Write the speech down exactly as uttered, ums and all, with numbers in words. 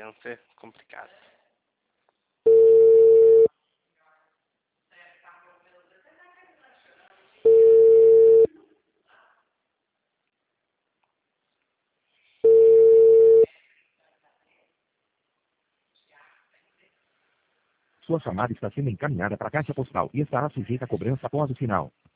não ser complicado. Sua chamada está sendo encaminhada para a caixa postal e estará sujeita a cobrança após o sinal.